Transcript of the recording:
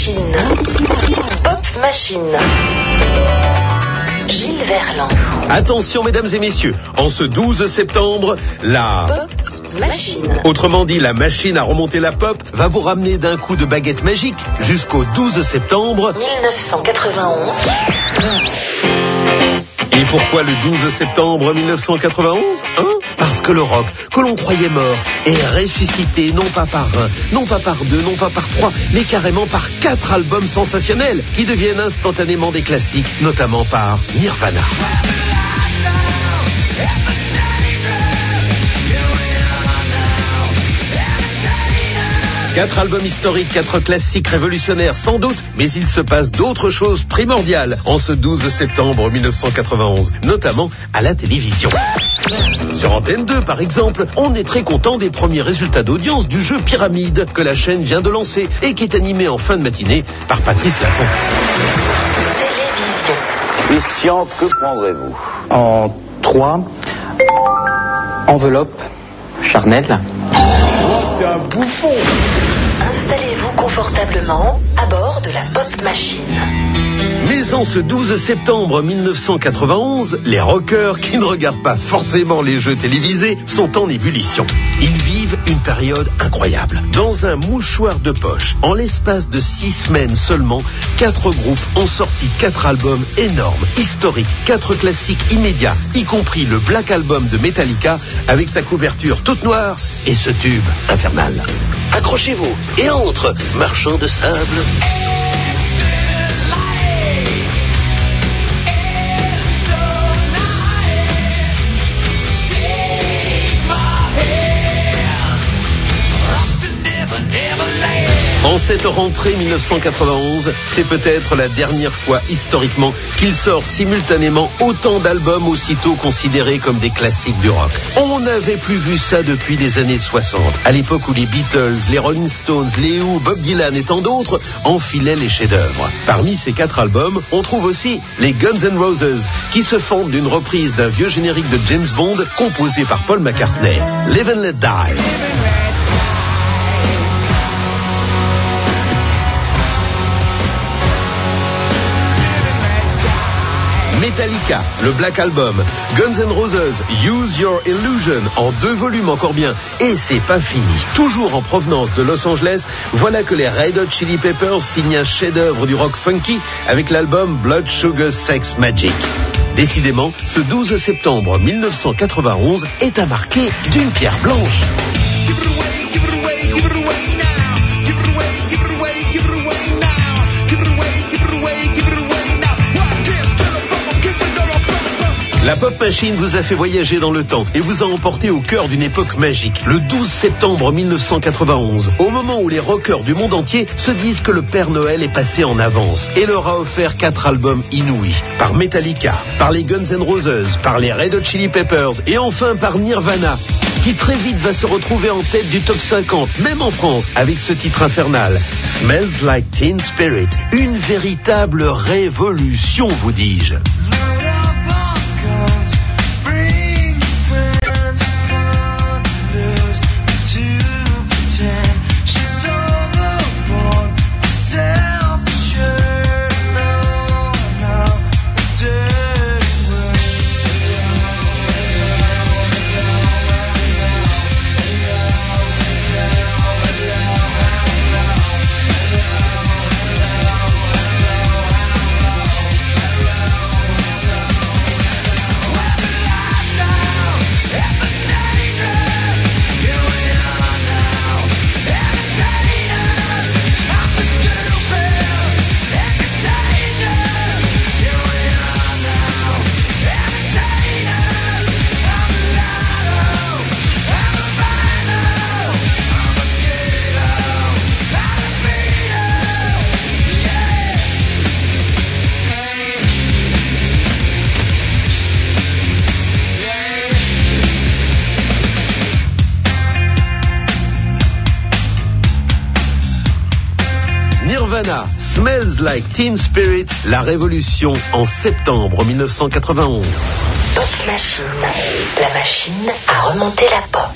Machine. Pop Machine. Gilles Verland. Attention mesdames et messieurs, en ce 12 septembre, la Pop Machine. Autrement dit, la machine à remonter la pop va vous ramener d'un coup de baguette magique jusqu'au 12 septembre 1991. Et pourquoi le 12 septembre 1991 Parce que le rock, que l'on croyait mort, est ressuscité non pas par un, non pas par deux, non pas par trois, mais carrément par 4 albums sensationnels qui deviennent instantanément des classiques, notamment par Nirvana. 4 albums historiques, 4 classiques révolutionnaires sans doute, mais il se passe d'autres choses primordiales en ce 12 septembre 1991, notamment à la télévision. Sur Antenne 2, par exemple, on est très content des premiers résultats d'audience du jeu Pyramide que la chaîne vient de lancer et qui est animé en fin de matinée par Patrice Laffont. Télévision. Christian, que prendrez-vous? En 3, enveloppe charnelle. T'es un bouffon! Installez-vous confortablement à bord de la Pop Machine. Mais en ce 12 septembre 1991, les rockers qui ne regardent pas forcément les jeux télévisés sont en ébullition. Ils vivent une période incroyable. Dans un mouchoir de poche, en l'espace de 6 semaines seulement, 4 groupes ont sorti 4 albums énormes, historiques, 4 classiques immédiats, y compris le Black Album de Metallica avec sa couverture toute noire et ce tube infernal. Accrochez-vous et entre, marchands de sable. En cette rentrée 1991, c'est peut-être la dernière fois historiquement qu'il sort simultanément autant d'albums aussitôt considérés comme des classiques du rock. On n'avait plus vu ça depuis les années 60, à l'époque où les Beatles, les Rolling Stones, les Who, Bob Dylan et tant d'autres enfilaient les chefs-d'œuvre. Parmi ces 4 albums, on trouve aussi les Guns N' Roses, qui se fondent d'une reprise d'un vieux générique de James Bond composé par Paul McCartney, Live and Let Die. Metallica, le Black Album, Guns N' Roses, Use Your Illusion, en 2 volumes encore bien. Et c'est pas fini. Toujours en provenance de Los Angeles, voilà que les Red Hot Chili Peppers signent un chef-d'œuvre du rock funky avec l'album Blood Sugar Sex Magic. Décidément, ce 12 septembre 1991 est à marquer d'une pierre blanche. La Pop Machine vous a fait voyager dans le temps et vous a emporté au cœur d'une époque magique. Le 12 septembre 1991, au moment où les rockers du monde entier se disent que le Père Noël est passé en avance et leur a offert 4 albums inouïs. Par Metallica, par les Guns N' Roses, par les Red Hot Chili Peppers et enfin par Nirvana, qui très vite va se retrouver en tête du top 50, même en France, avec ce titre infernal, Smells Like Teen Spirit. Une véritable révolution, vous dis-je. Nirvana, Smells Like Teen Spirit, la révolution en septembre 1991. Pop Machine, la machine à remonter la pop.